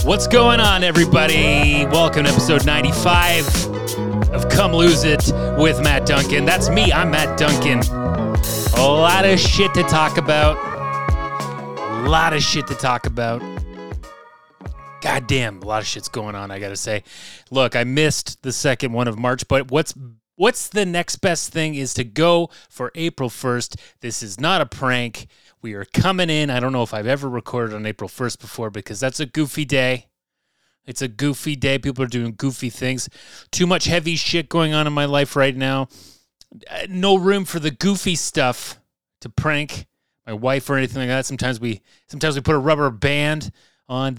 What's going on, everybody? Welcome to episode 95 of Come Lose It with Matt Duncan. That's me. I'm Matt Duncan. A lot of shit to talk about. Goddamn, a lot of shit's going on, I gotta say. Look, I missed the second one of March, but what's the next best thing is to go for April 1st. This is not a prank. We are coming in. I don't know if I've ever recorded on April 1st before because that's a goofy day. It's a goofy day. People are doing goofy things. Too much heavy shit going on in my life right now. No room for the goofy stuff to prank my wife or anything like that. Sometimes we put a rubber band on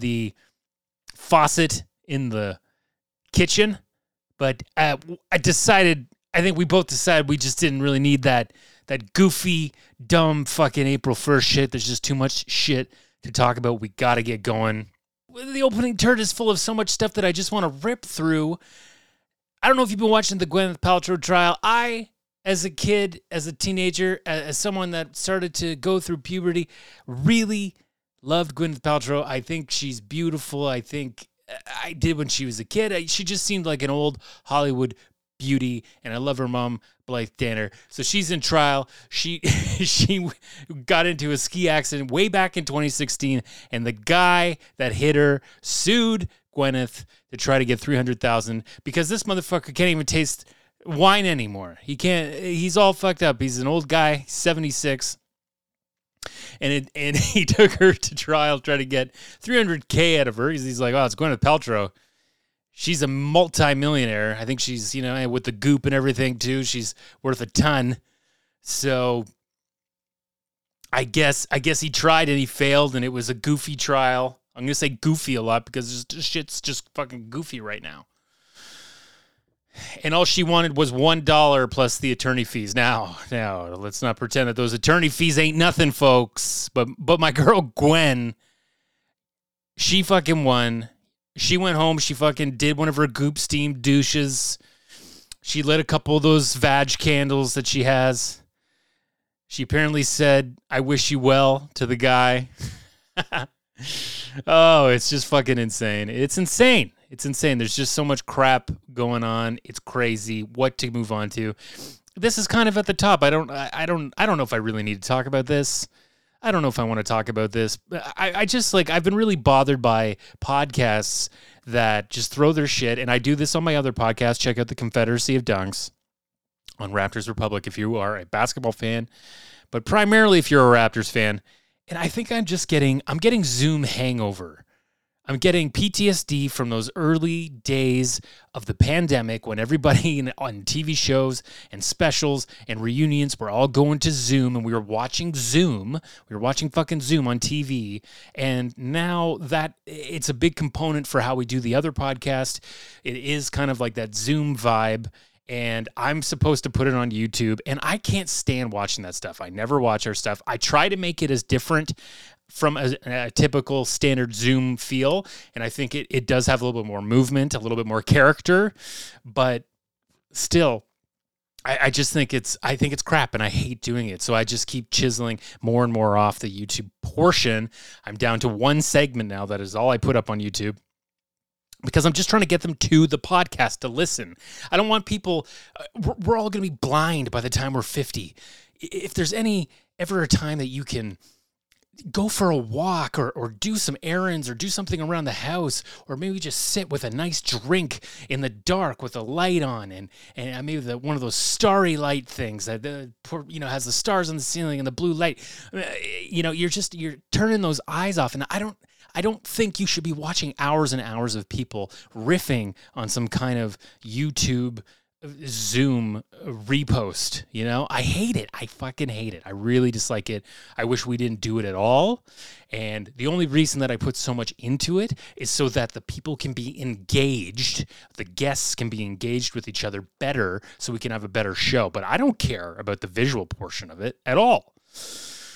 the faucet in the kitchen, but I think we both decided we just didn't really need that goofy, dumb fucking April 1st shit. There's just too much shit to talk about. We got to get going. The opening turd is full of so much stuff that I just want to rip through. I don't know if you've been watching the Gwyneth Paltrow trial. I, as a kid, as a teenager, as someone that started to go through puberty, really loved Gwyneth Paltrow. I think she's beautiful. I think I did when she was a kid. She just seemed like an old Hollywood beauty, and I love her mom, Blythe Danner. So she's in trial. She got into a ski accident way back in 2016, and the guy that hit her sued Gwyneth to try to get $300,000 because this motherfucker can't even taste wine anymore. He can't. He's all fucked up. He's an old guy, 76. And he took her to trial, trying to get $300K out of her. He's like, oh, it's Gwyneth Paltrow. She's a multi-millionaire. I think she's, with the goop and everything too. She's worth a ton. So I guess he tried and he failed, and it was a goofy trial. I'm gonna say goofy a lot because shit's just fucking goofy right now. And all she wanted was $1 plus the attorney fees. Now, let's not pretend that those attorney fees ain't nothing, folks. But my girl Gwen, she fucking won. She went home. She fucking did one of her goop steam douches. She lit a couple of those vag candles that she has. She apparently said, "I wish you well" to the guy. Oh, it's just fucking insane. It's insane. There's just so much crap going on. It's crazy. What to move on to? This is kind of at the top. I don't know if I really need to talk about this. I don't know if I want to talk about this. I just I've been really bothered by podcasts that just throw their shit. And I do this on my other podcast. Check out the Confederacy of Dunks on Raptors Republic if you are a basketball fan, but primarily if you're a Raptors fan. And I think I'm getting Zoom hangover. I'm getting PTSD from those early days of the pandemic when everybody on TV shows and specials and reunions were all going to Zoom, and we were watching Zoom. We were watching fucking Zoom on TV. And now that it's a big component for how we do the other podcast, it is kind of like that Zoom vibe. And I'm supposed to put it on YouTube, and I can't stand watching that stuff. I never watch our stuff. I try to make it as different from a typical standard Zoom feel, and I think it does have a little bit more movement, a little bit more character, but still, I just think it's crap, and I hate doing it. So I just keep chiseling more and more off the YouTube portion. I'm down to one segment now. That is all I put up on YouTube, because I'm just trying to get them to the podcast to listen. I don't want people, we're all going to be blind by the time we're 50. If there's ever a time that you can go for a walk or do some errands or do something around the house, or maybe just sit with a nice drink in the dark with a light on and maybe one of those starry light things that has the stars on the ceiling and the blue light. You're turning those eyes off, and I don't think you should be watching hours and hours of people riffing on some kind of YouTube Zoom repost. I hate it. I fucking hate it. I really dislike it. I wish we didn't do it at all. And the only reason that I put so much into it is so that the people can be engaged, the guests can be engaged with each other better, so we can have a better show. But I don't care about the visual portion of it at all.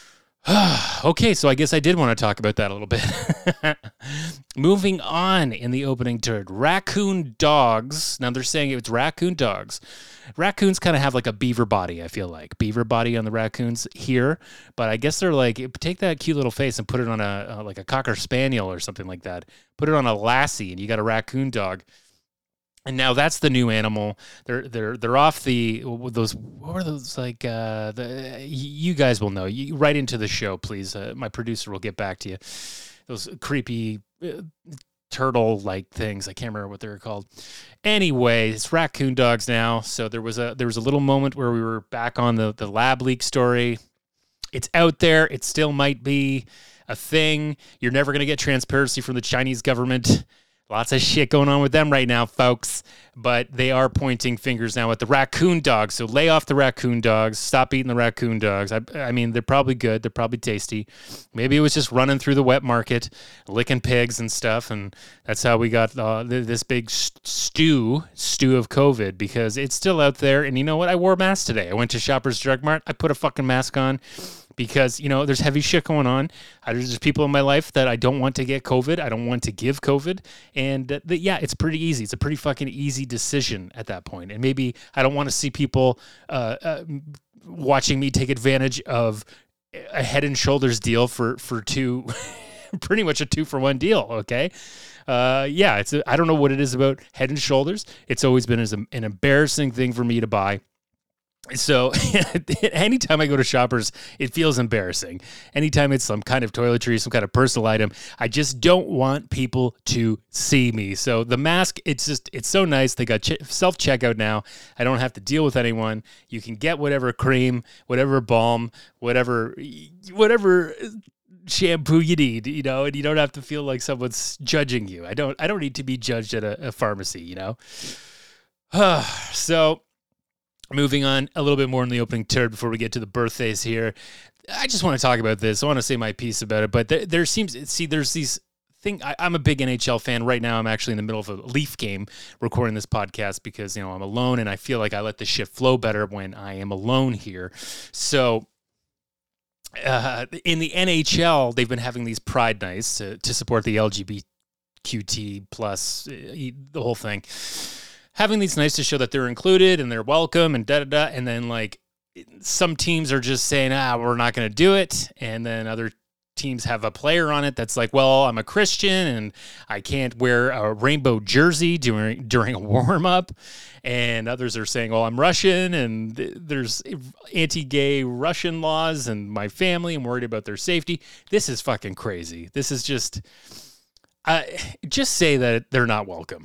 Okay, so I guess I did want to talk about that a little bit. Moving on in the opening turd, raccoon dogs. Now they're saying it's raccoon dogs. Raccoons kind of have like a beaver body, I feel like. Beaver body on the raccoons here. But I guess they're like, take that cute little face and put it on like a Cocker Spaniel or something like that. Put it on a Lassie and you got a raccoon dog. And now that's the new animal. They're off those. What were those like? You guys will know. You write into the show, please. My producer will get back to you. Those creepy turtle-like things. I can't remember what they were called. Anyway, it's raccoon dogs now. So there was a little moment where we were back on the lab leak story. It's out there. It still might be a thing. You're never gonna get transparency from the Chinese government. Lots of shit going on with them right now, folks. But they are pointing fingers now at the raccoon dogs. So lay off the raccoon dogs. Stop eating the raccoon dogs. I mean, they're probably good. They're probably tasty. Maybe it was just running through the wet market, licking pigs and stuff. And that's how we got this big stew of COVID, because it's still out there. And you know what? I wore a mask today. I went to Shoppers Drug Mart. I put a fucking mask on. Because, there's heavy shit going on. There's just people in my life that I don't want to get COVID. I don't want to give COVID. And it's pretty easy. It's a pretty fucking easy decision at that point. And maybe I don't want to see people watching me take advantage of a Head and Shoulders deal for two, pretty much a 2-for-1 deal. Okay. I don't know what it is about Head and Shoulders. It's always been an embarrassing thing for me to buy. So anytime I go to Shoppers, it feels embarrassing. Anytime it's some kind of toiletry, some kind of personal item, I just don't want people to see me. So the mask, it's so nice. They got self-checkout now. I don't have to deal with anyone. You can get whatever cream, whatever balm, whatever shampoo you need, and you don't have to feel like someone's judging you. I don't need to be judged at a pharmacy, So moving on a little bit more in the opening turd before we get to the birthdays here. I just want to talk about this. I want to say my piece about it, but there's these things. I'm a big NHL fan. Right now I'm actually in the middle of a Leaf game recording this podcast because, I'm alone and I feel like I let the shit flow better when I am alone here. So in the NHL, they've been having these Pride nights to support the LGBTQT plus, the whole thing. Having these nights to show that they're included and they're welcome and da-da-da. And then, like, some teams are just saying, we're not going to do it. And then other teams have a player on it that's like, well, I'm a Christian and I can't wear a rainbow jersey during a warm-up. And others are saying, well, I'm Russian and there's anti-gay Russian laws and my family, I'm worried about their safety. This is fucking crazy. This is just... just say that they're not welcome.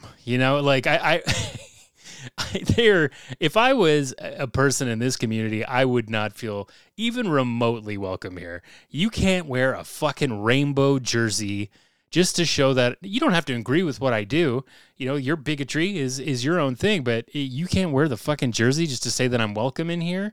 If I was a person in this community, I would not feel even remotely welcome here. You can't wear a fucking rainbow jersey just to show that you don't have to agree with what I do. Your bigotry is your own thing, but you can't wear the fucking jersey just to say that I'm welcome in here.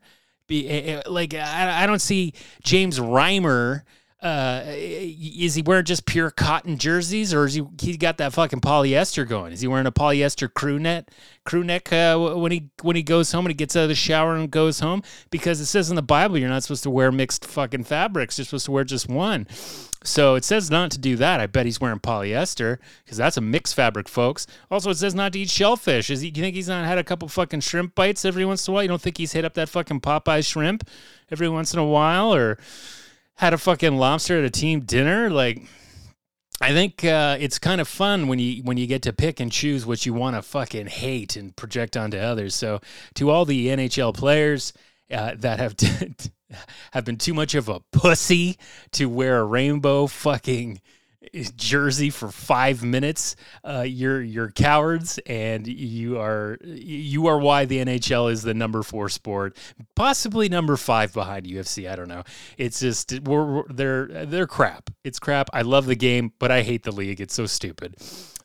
I don't see James Reimer. Is he wearing just pure cotton jerseys, or is he got that fucking polyester going? Is he wearing a polyester crew neck when he goes home and he gets out of the shower and goes home? Because it says in the Bible you're not supposed to wear mixed fucking fabrics. You're supposed to wear just one. So it says not to do that. I bet he's wearing polyester because that's a mixed fabric, folks. Also, it says not to eat shellfish. Do you think he's not had a couple fucking shrimp bites every once in a while? You don't think he's hit up that fucking Popeye shrimp every once in a while, or had a fucking lobster at a team dinner? Like, I think it's kind of fun when you get to pick and choose what you want to fucking hate and project onto others. So to all the NHL players that have been too much of a pussy to wear a rainbow fucking jersey for 5 minutes, you're cowards, and you are why the NHL is the number 4 sport, possibly number 5 behind UFC. I don't know. It's just they're crap. It's crap. I love the game, but I hate the league. It's so stupid.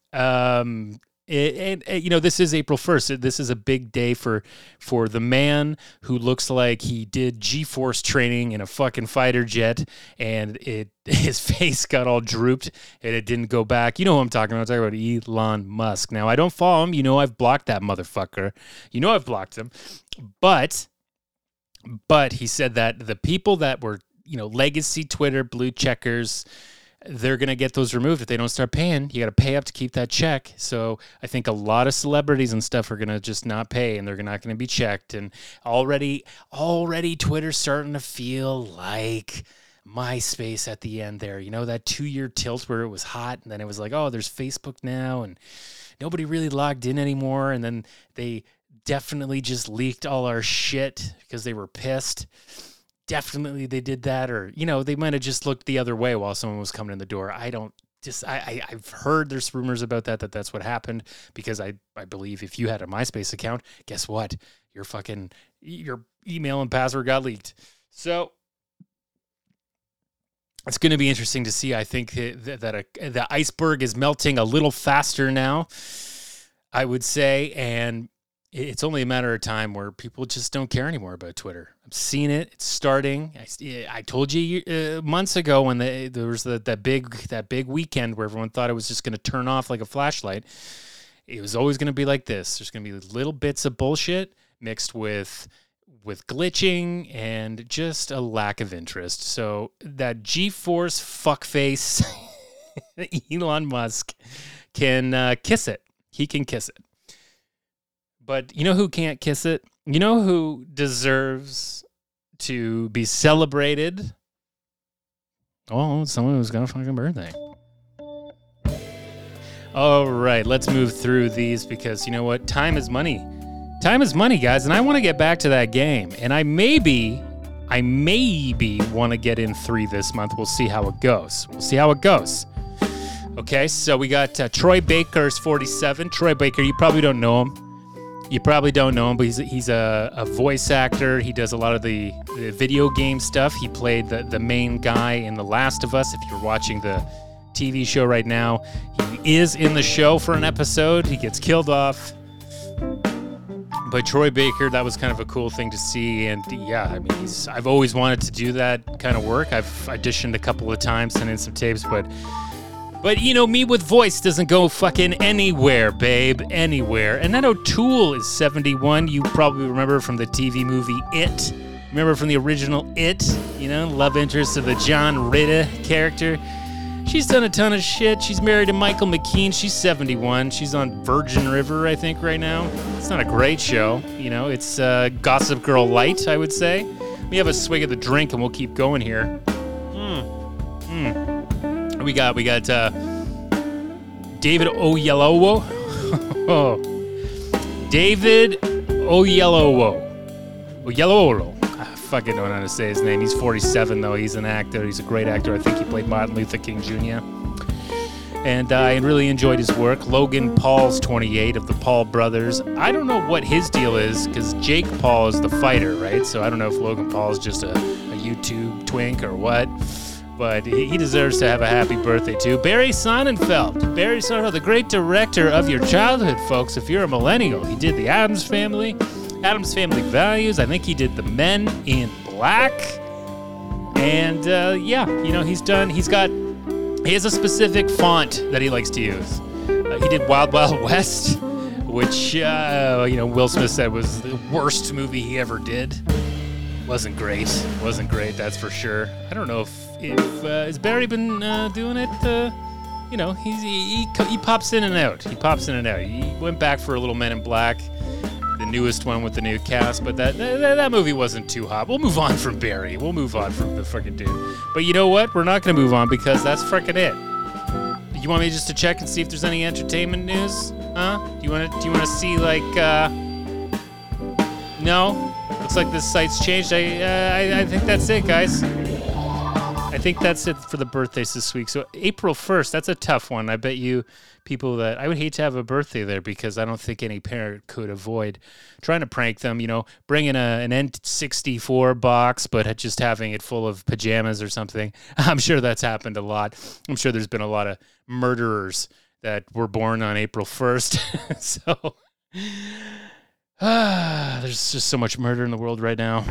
This is April 1st. This is a big day for the man who looks like he did G-force training in a fucking fighter jet, and his face got all drooped and it didn't go back. You know who I'm talking about. I'm talking about Elon Musk. Now, I don't follow him. I've blocked that motherfucker. I've blocked him. But he said that the people that were legacy Twitter, blue checkers, they're going to get those removed if they don't start paying. You got to pay up to keep that check. So I think a lot of celebrities and stuff are going to just not pay, and they're not going to be checked. And already Twitter's starting to feel like MySpace at the end there. That 2-year tilt where it was hot, and then it was like, oh, there's Facebook now, and nobody really logged in anymore. And then they definitely just leaked all our shit because they were pissed. Definitely they did that, or they might have just looked the other way while someone was coming in the door. I've heard there's rumors about that's what happened, because I believe if you had a MySpace account, guess what, your email and password got leaked. So it's going to be interesting to see. I think that the iceberg is melting a little faster now, I would say, and it's only a matter of time where people just don't care anymore about Twitter. I'm seeing it. It's starting. I told you months ago when there was that big weekend where everyone thought it was just going to turn off like a flashlight. It was always going to be like this. There's going to be little bits of bullshit mixed with glitching and just a lack of interest. So that G-force fuckface Elon Musk can kiss it. He can kiss it. But you know who can't kiss it? You know who deserves to be celebrated? Oh, someone who's got a fucking birthday. All right, let's move through these, because you know what? Time is money. Time is money, guys, and I want to get back to that game. And I maybe want to get in 3 this month. We'll see how it goes. Okay, so we got Troy Baker's 47. Troy Baker, you probably don't know him. But he's a voice actor. He does a lot of the video game stuff. He played the main guy in The Last of Us. If you're watching the TV show right now, he is in the show for an episode. He gets killed off. But Troy Baker, that was kind of a cool thing to see. And yeah, I mean, I've always wanted to do that kind of work. I've auditioned a couple of times, sent in some tapes, but me with voice doesn't go fucking anywhere, babe. Anywhere. And then O'Toole is 71. You probably remember from the TV movie It. Remember from the original It? Love interest of the John Ritter character. She's done a ton of shit. She's married to Michael McKean. She's 71. She's on Virgin River, I think, right now. It's not a great show. It's Gossip Girl light, I would say. We have a swig of the drink and we'll keep going here. We got David Oyelowo. David Oyelowo. I fucking don't know how to say his name. He's 47, though. He's an actor. He's a great actor. I think he played Martin Luther King Jr. And I really enjoyed his work. Logan Paul's 28 of the Paul brothers. I don't know what his deal is, because Jake Paul is the fighter, right? So I don't know if Logan Paul is just a YouTube twink or what. But he deserves to have a happy birthday, too. Barry Sonnenfeld, the great director of your childhood, folks, if you're a millennial. He did the Addams Family Values. I think he did The Men in Black. And, he has a specific font that he likes to use. He did Wild Wild West, which, Will Smith said was the worst movie he ever did. Wasn't great, that's for sure. I don't know if has Barry been doing it? He pops in and out. He went back for a little Men in Black, the newest one with the new cast, but that movie wasn't too hot. We'll move on from Barry. We'll move on from the freaking dude. But you know what? We're not going to move on, because that's freaking it. You want me just to check and see if there's any entertainment news? Huh? Do you want to see No? Looks like this site's changed. I think that's it, guys. I think that's it for the birthdays this week. So April 1st, that's a tough one. I bet you people that I would hate to have a birthday there, because I don't think any parent could avoid trying to prank them, bringing an N64 box, but just having it full of pajamas or something. I'm sure that's happened a lot. I'm sure there's been a lot of murderers that were born on April 1st. So there's just so much murder in the world right now.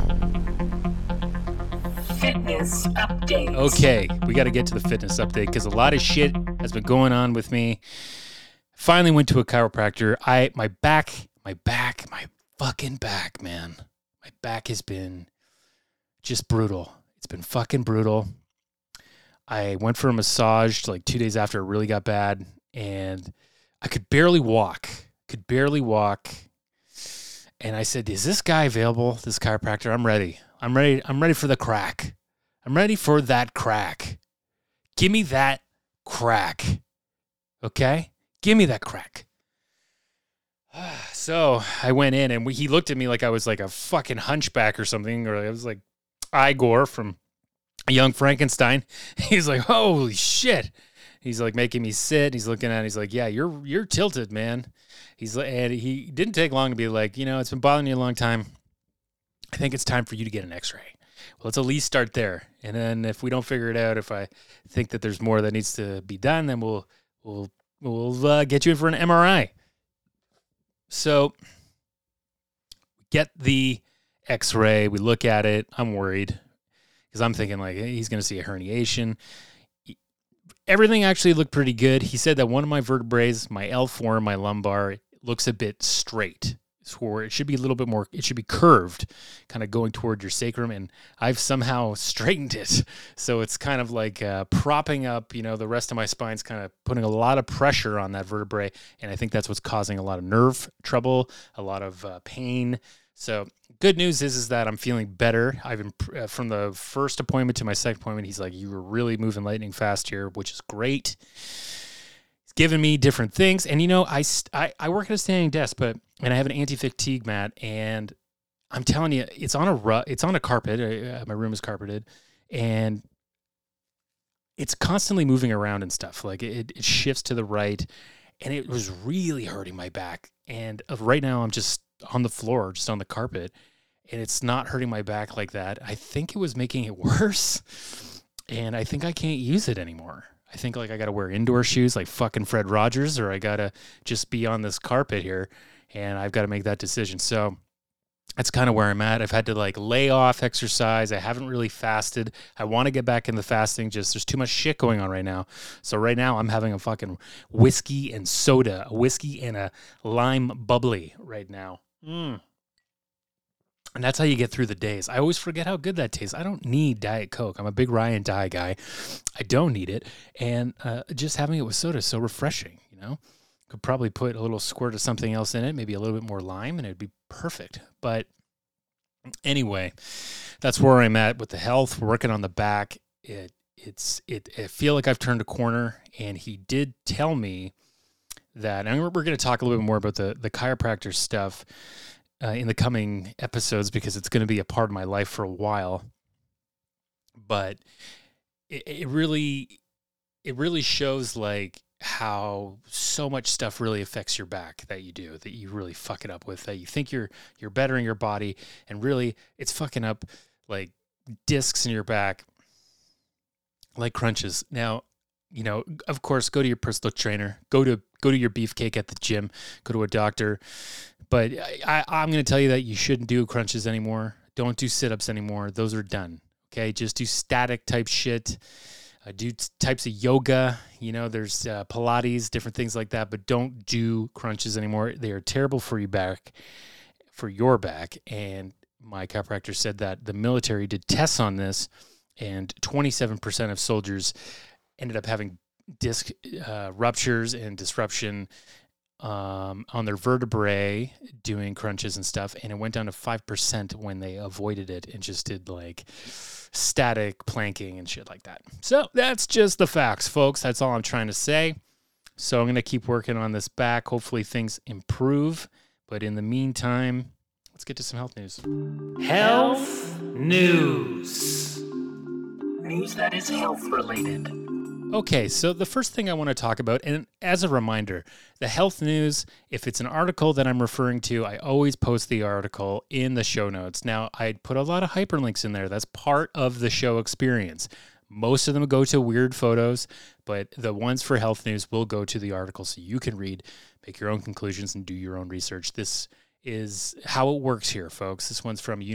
Fitness update. Okay, we got to get to the fitness update, because a lot of shit has been going on with me. Finally went to a chiropractor. My fucking back, man. My back has been just brutal. It's been fucking brutal. I went for a massage like 2 days after it really got bad, and I could barely walk. And I said, is this guy available, this chiropractor? I'm ready. I'm ready for the crack. I'm ready for that crack. Give me that crack. Okay? Give me that crack. So I went in, and he looked at me like I was like a fucking hunchback or something, or I was like Igor from Young Frankenstein. He's like, holy shit. He's like making me sit. He's looking at it. He's like, yeah, you're tilted, man. And he didn't take long to be like, it's been bothering you a long time. I think it's time for you to get an x-ray. Well, let's at least start there. And then if we don't figure it out, if I think that there's more that needs to be done, then we'll get you in for an MRI. So get the x-ray. We look at it. I'm worried because I'm thinking like, hey, he's going to see a herniation. Everything actually looked pretty good. He said that one of my vertebrae, my L4, my lumbar, looks a bit straight. So it should be a little bit more, it should be curved, kind of going toward your sacrum, and I've somehow straightened it. So it's kind of like propping up, the rest of my spine's kind of putting a lot of pressure on that vertebrae, and I think that's what's causing a lot of nerve trouble, a lot of pain. So good news is that I'm feeling better. I've from the first appointment to my second appointment, he's like, you were really moving lightning fast here, which is great. He's giving me different things. And, I work at a standing desk, and I have an anti-fatigue mat, and I'm telling you, it's on a carpet. My room is carpeted, and it's constantly moving around and stuff. Like it shifts to the right, and it was really hurting my back. And right now I'm just on the floor, just on the carpet, and it's not hurting my back like that. I think it was making it worse, and I think I can't use it anymore. I think like I got to wear indoor shoes like fucking Fred Rogers, or I got to just be on this carpet here, and I've got to make that decision. So that's kind of where I'm at. I've had to like lay off exercise. I haven't really fasted. I want to get back into fasting. Just there's too much shit going on right now. So right now I'm having a fucking whiskey and soda, a whiskey and a lime bubbly right now. And that's how you get through the days. I always forget how good that tastes. I don't need Diet Coke. I'm a big Ryan Dye guy. I don't need it. And just having it with soda is so refreshing, Could probably put a little squirt of something else in it, maybe a little bit more lime, and it'd be perfect. But anyway, that's where I'm at with the health. We're working on the back. I feel like I've turned a corner, and he did tell me that, and we're going to talk a little bit more about the chiropractor stuff in the coming episodes, because it's going to be a part of my life for a while. But it really shows like how so much stuff really affects your back that you really fuck it up with, that you think you're bettering your body, and really it's fucking up like discs in your back, like crunches. Now, of course, go to your personal trainer, go to your beefcake at the gym, go to a doctor. But I'm going to tell you that you shouldn't do crunches anymore. Don't do sit-ups anymore. Those are done. Okay, just do static type shit. Do types of yoga. There's Pilates, different things like that. But don't do crunches anymore. They are terrible for your back. And my chiropractor said that the military did tests on this, and 27% of soldiers ended up having disc ruptures and disruption on their vertebrae doing crunches and stuff, and it went down to 5% when they avoided it and just did like static planking and shit like that. So that's just the facts, folks. That's all I'm trying to say. So I'm going to keep working on this back. Hopefully things improve, but in the meantime, let's get to some health news. Health news. News that is health related. Okay, so the first thing I want to talk about, and as a reminder, the health news, if it's an article that I'm referring to, I always post the article in the show notes. Now, I put a lot of hyperlinks in there. That's part of the show experience. Most of them go to weird photos, but the ones for health news will go to the article so you can read, make your own conclusions, and do your own research. This is how it works here, folks. This one's from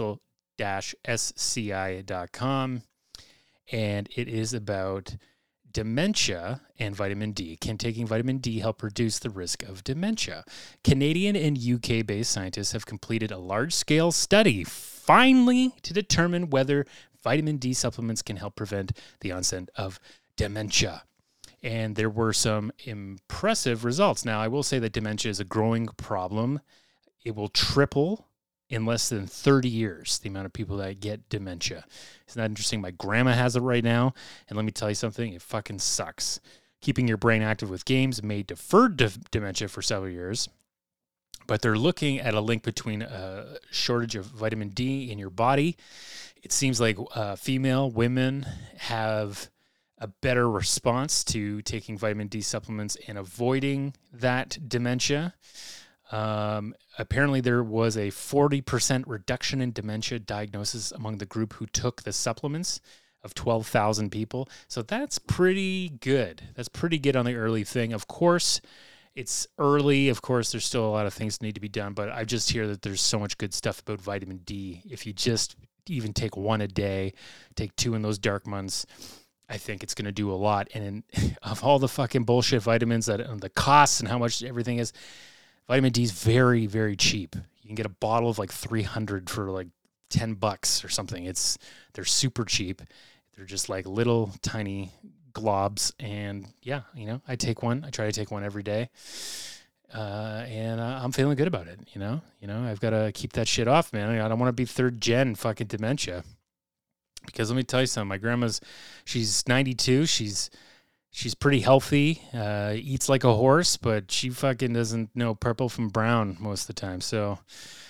universal-sci.com, and it is about dementia and vitamin D. Can taking vitamin D help reduce the risk of dementia? Canadian and UK-based scientists have completed a large-scale study, finally, to determine whether vitamin D supplements can help prevent the onset of dementia. And there were some impressive results. Now, I will say that dementia is a growing problem. It will triple in less than 30 years, the amount of people that get dementia. Isn't that interesting? My grandma has it right now. And let me tell you something, it fucking sucks. Keeping your brain active with games may defer dementia for several years. But they're looking at a link between a shortage of vitamin D in your body. It seems like female women have a better response to taking vitamin D supplements and avoiding that dementia. Apparently there was a 40% reduction in dementia diagnosis among the group who took the supplements of 12,000 people. So that's pretty good. That's pretty good on the early thing. Of course, it's early. Of course, there's still a lot of things that need to be done, but I just hear that there's so much good stuff about vitamin D. If you just even take one a day, take 2 in those dark months, I think it's going to do a lot. And of all the fucking bullshit vitamins and the costs and how much everything is, vitamin D is very, very cheap. You can get a bottle of like 300 for like $10 or something. They're super cheap. They're just like little tiny globs. And yeah, I take one. I try to take one every day. And I'm feeling good about it. I've got to keep that shit off, man. I don't want to be 3rd gen fucking dementia. Because let me tell you something, my grandma's, she's 92, she's pretty healthy, eats like a horse, but she fucking doesn't know purple from brown most of the time. So,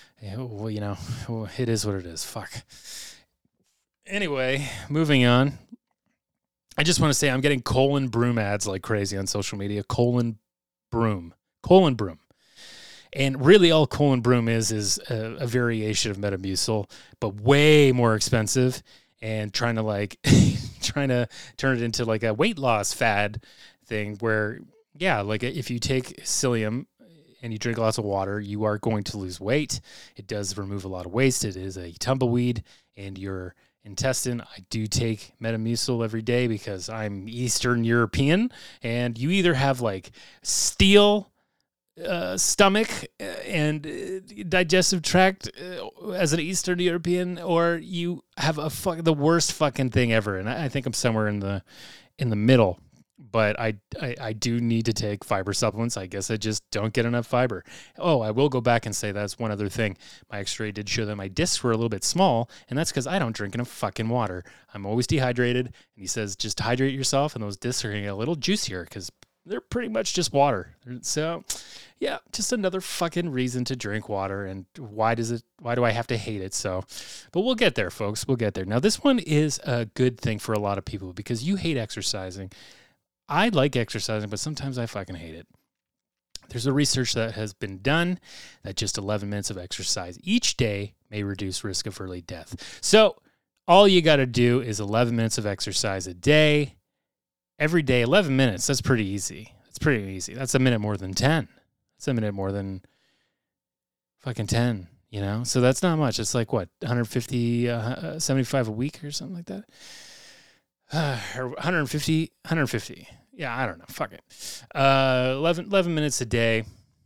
it is what it is. Fuck. Anyway, moving on. I just want to say I'm getting colon broom ads like crazy on social media. Colon broom. And really all colon broom is a variation of Metamucil, but way more expensive. And trying to turn it into like a weight loss fad thing where, yeah, like if you take psyllium and you drink lots of water, you are going to lose weight. It does remove a lot of waste. It is a tumbleweed in your intestine. I do take Metamucil every day because I'm Eastern European, and you either have like steel stomach and digestive tract as an Eastern European, or you have the worst fucking thing ever. And I think I'm somewhere in the middle. But I do need to take fiber supplements. I guess I just don't get enough fiber. Oh, I will go back and say that's one other thing. My x-ray did show that my discs were a little bit small, and that's because I don't drink enough fucking water. I'm always dehydrated, and he says just hydrate yourself, and those discs are going to get a little juicier because they're pretty much just water. So, yeah, just another fucking reason to drink water. And why do I have to hate it? So, but we'll get there, folks. We'll get there. Now, this one is a good thing for a lot of people because you hate exercising. I like exercising, but sometimes I fucking hate it. There's a research that has been done that just 11 minutes of exercise each day may reduce risk of early death. So all you got to do is 11 minutes of exercise a day. Every day, 11 minutes. That's pretty easy. That's a minute more than 10. That's a minute more than fucking 10, So that's not much. It's like, what, 150, 75 a week or something like that? Or 150. Yeah, I don't know. Fuck it. 11 minutes a day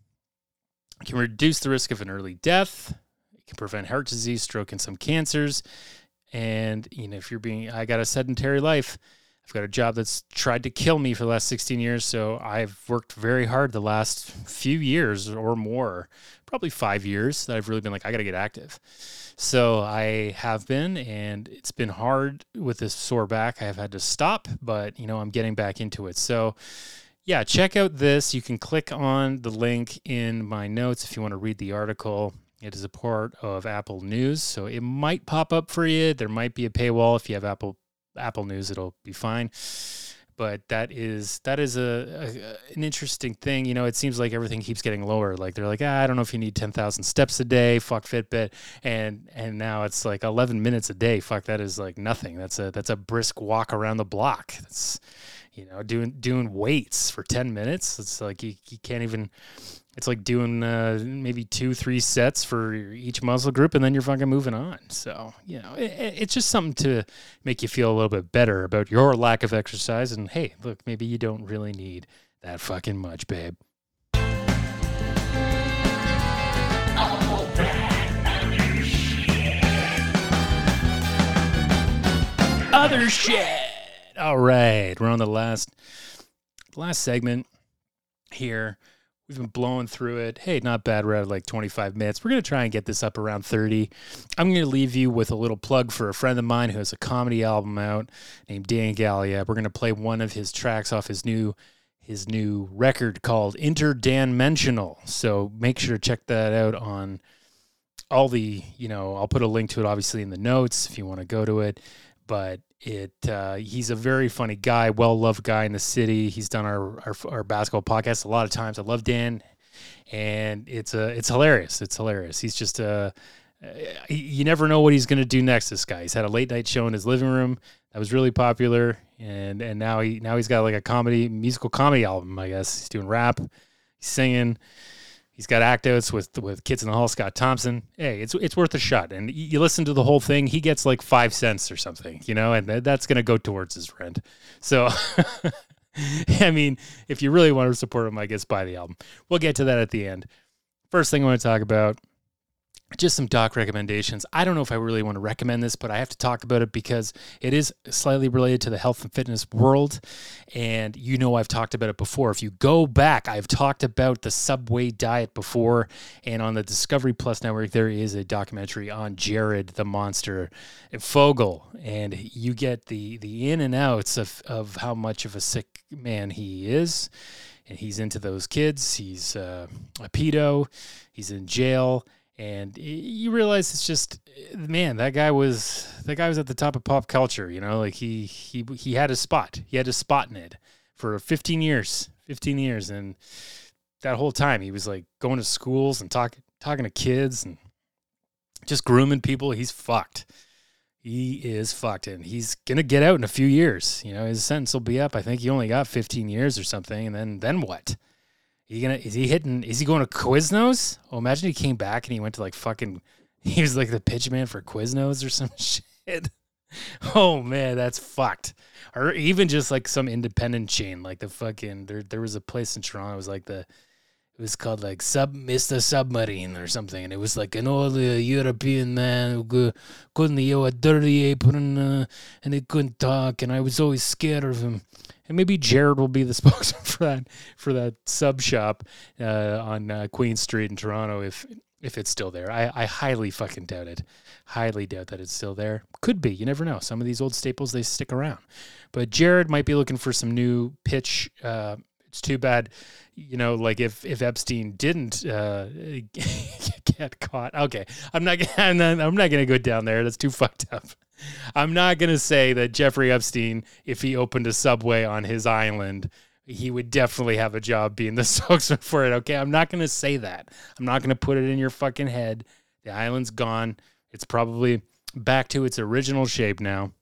can reduce the risk of an early death. It can prevent heart disease, stroke, and some cancers. And, if I got a sedentary life. I've got a job that's tried to kill me for the last 16 years, so I've worked very hard the last few years or more, probably 5 years, that I've really been like, I got to get active. So I have been, and it's been hard with this sore back. I have had to stop, but, I'm getting back into it. So, yeah, check out this. You can click on the link in my notes if you want to read the article. It is a part of Apple News, so it might pop up for you. There might be a paywall if you have Apple News, it'll be fine. But that is an interesting thing. It seems like everything keeps getting lower. Like they're like, I don't know if you need 10,000 steps a day. Fuck Fitbit. And now it's like 11 minutes a day. Fuck, that is like nothing. That's a brisk walk around the block. That's doing weights for 10 minutes. It's like you can't even. It's like doing maybe 2-3 sets for each muscle group, and then you're fucking moving on. So, it's just something to make you feel a little bit better about your lack of exercise. And, hey, look, maybe you don't really need that fucking much, babe. other shit. All right, we're on the last segment here. We've been blowing through it. Hey, not bad. We're at like 25 minutes. We're going to try and get this up around 30. I'm going to leave you with a little plug for a friend of mine who has a comedy album out named Dan Gallia. We're going to play one of his tracks off his new record called Interdimensional. So make sure to check that out on all the, I'll put a link to it obviously in the notes if you want to go to it. But he's a very funny guy, well-loved guy in the city. He's done our basketball podcast a lot of times. I love Dan, and it's hilarious. It's hilarious. He's just you never know what he's going to do next. This guy. He's had a late night show in his living room that was really popular, and now he's got like a musical comedy album. I guess he's doing rap, he's singing. He's got act outs with Kids in the Hall, Scott Thompson. Hey, it's worth a shot. And you listen to the whole thing, he gets like 5 cents or something, and that's going to go towards his rent. So, I mean, if you really want to support him, I guess buy the album. We'll get to that at the end. First thing I want to talk about, just some doc recommendations. I don't know if I really want to recommend this, but I have to talk about it because it is slightly related to the health and fitness world. And I've talked about it before. If you go back, I've talked about the Subway diet before. And on the Discovery Plus network, there is a documentary on Jared the Monster Fogle. And you get the in and outs of how much of a sick man he is. And he's into those kids. He's a pedo. He's in jail. And you realize it's just, man, that guy was at the top of pop culture, like he had a spot. He had a spot in it for 15 years. And that whole time he was like going to schools and talking to kids and just grooming people. He's fucked. He is fucked. And he's going to get out in a few years. His sentence will be up. I think he only got 15 years or something. And then what? Is he going to Quiznos? Oh, imagine he came back and he went to like he was like the pitch man for Quiznos or some shit. Oh man, that's fucked. Or even just like some independent chain, like the fucking, there was a place in Toronto, it was called like Mr. Submarine or something. And it was like an old European man who couldn't use a dirty apron and he couldn't talk. And I was always scared of him. And maybe Jared will be the spokesman for that sub shop on Queen Street in Toronto if it's still there. I highly fucking doubt it. Highly doubt that it's still there. Could be. You never know. Some of these old staples, they stick around. But Jared might be looking for some new pitch. It's too bad, like if Epstein didn't get caught. Okay, I'm not going to go down there. That's too fucked up. I'm not going to say that Jeffrey Epstein, if he opened a Subway on his island, he would definitely have a job being the spokesman for it. Okay, I'm not going to say that. I'm not going to put it in your fucking head. The island's gone. It's probably back to its original shape now.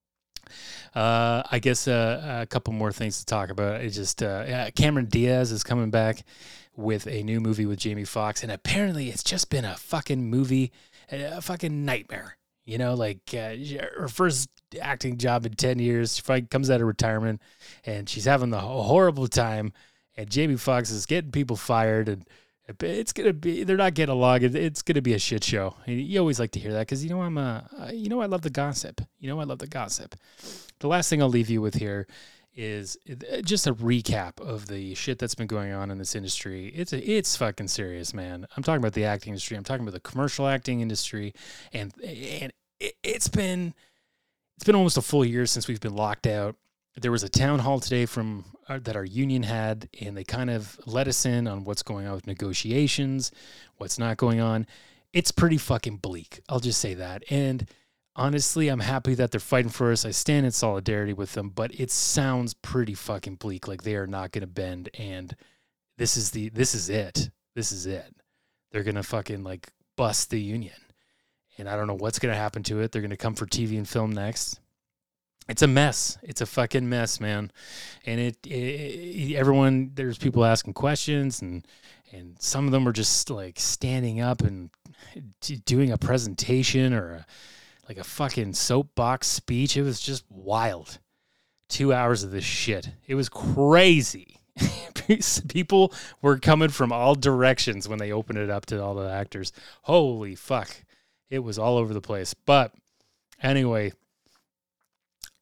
I guess a couple more things to talk about. It's just Cameron Diaz is coming back with a new movie with Jamie Foxx, and apparently it's just been a fucking movie, a fucking nightmare. Her first acting job in 10 years. She finally comes out of retirement, and she's having the horrible time. And Jamie Foxx is getting people fired, and they're not getting along. It's gonna be a shit show. And you always like to hear that because I love the gossip. I love the gossip. The last thing I'll leave you with here is just a recap of the shit that's been going on in this industry. It's fucking serious, man. I'm talking about the acting industry. I'm talking about the commercial acting industry, and it's been almost a full year since we've been locked out. There was a town hall today that our union had, and they kind of let us in on what's going on with negotiations, what's not going on. It's pretty fucking bleak. I'll just say that. And honestly, I'm happy that they're fighting for us. I stand in solidarity with them, but it sounds pretty fucking bleak. Like they are not going to bend. And this is it. This is it. They're going to fucking like bust the union. And I don't know what's going to happen to it. They're going to come for TV and film next. It's a mess. It's a fucking mess, man. And everyone, there's people asking questions, and some of them are just like standing up and doing a presentation or a fucking soapbox speech. It was just wild. 2 hours of this shit. It was crazy. People were coming from all directions when they opened it up to all the actors. Holy fuck. It was all over the place. But anyway,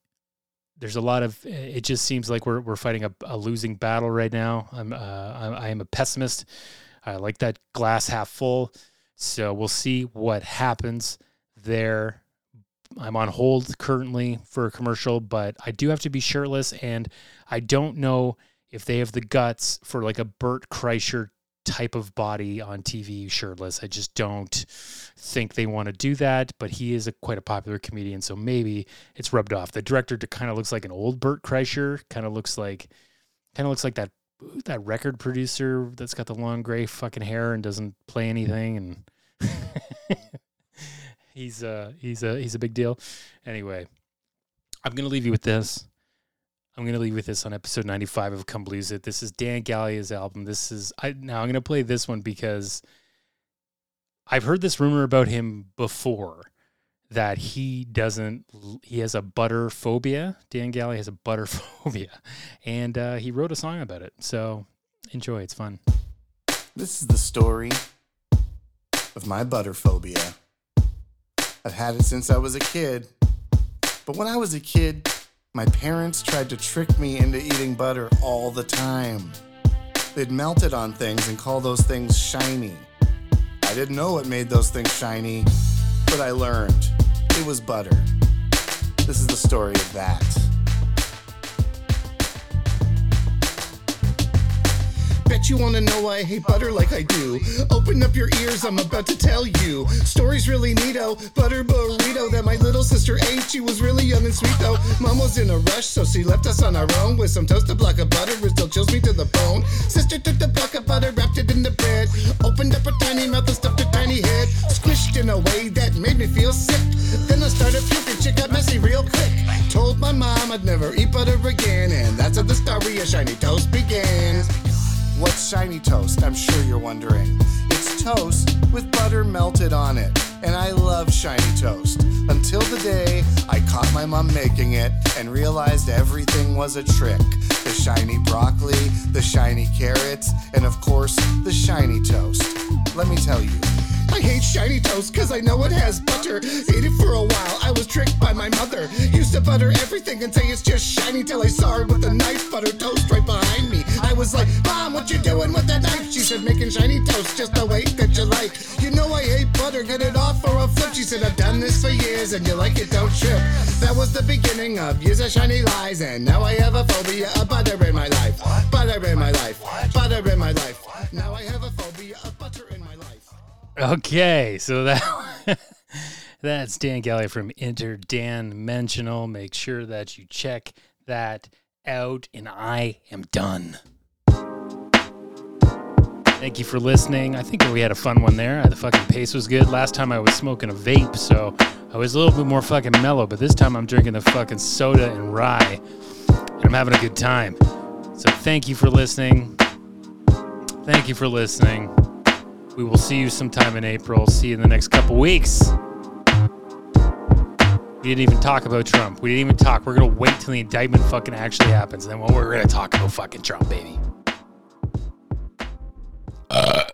there's a lot of, it just seems like we're fighting a losing battle right now. I am a pessimist. I like that glass half full. So we'll see what happens there. I'm on hold currently for a commercial, but I do have to be shirtless, and I don't know if they have the guts for like a Bert Kreischer type of body on TV shirtless. I just don't think they want to do that, but he is quite a popular comedian, so maybe it's rubbed off. The director kind of looks like an old Bert Kreischer, kind of looks like that record producer that's got the long gray fucking hair and doesn't play anything, and he's a big deal. Anyway, I'm going to leave you with this. I'm going to leave you with this on episode 95 of Come Blues It. This is Dan Gallia's album. Now I'm going to play this one because I've heard this rumor about him before, that he has a butter phobia. Dan Gallia has a butter phobia, and he wrote a song about it. So enjoy. It's fun. This is the story of my butter phobia. I've had it since I was a kid. But when I was a kid, my parents tried to trick me into eating butter all the time. They'd melt it on things and call those things shiny. I didn't know what made those things shiny, but I learned. It was butter. This is the story of that. Bet you wanna know why I hate butter like I do. Open up your ears, I'm about to tell you. Story's really neato, butter burrito that my little sister ate. She was really young and sweet though. Mom was in a rush, so she left us on our own with some toast, a block of butter. It still chills me to the bone. Sister took the block of butter, wrapped it in the bread, opened up her tiny mouth and stuffed her tiny head, squished in a way that made me feel sick. Then I started puking, shit got messy real quick. Told my mom I'd never eat butter again, and that's how the story of Shiny Toast began. What's shiny toast? I'm sure you're wondering. It's toast with butter melted on it, and I love shiny toast. Until the day I caught my mom making it and realized everything was a trick. The shiny broccoli, the shiny carrots, and of course, the shiny toast. Let me tell you, I hate shiny toast cause I know it has butter. Ate it for a while, I was tricked by my mother. Used to butter everything and say it's just shiny till I saw her with a knife butter toast right behind me. I was like, Mom, what you doing with that knife? She said, making shiny toast just the way that you like. You know I hate butter, get it off or I'll flip. She said, I've done this for years and you like it, don't trip. That was the beginning of years of shiny lies, and now I have a phobia of butter in my life. Butter in my life, butter in my life. Now I have a phobia of butter in my life. Okay, so that's Dan Gallia from Interdimensional. Make sure that you check that out, and I am done. Thank you for listening. I think we had a fun one there. The fucking pace was good. Last time I was smoking a vape, so I was a little bit more fucking mellow, but this time I'm drinking the fucking soda and rye, and I'm having a good time. So thank you for listening. Thank you for listening. We will see you sometime in April. See you in the next couple weeks. We didn't even talk about Trump. We didn't even talk. We're going to wait till the indictment fucking actually happens. And then we're going to talk about fucking Trump, baby.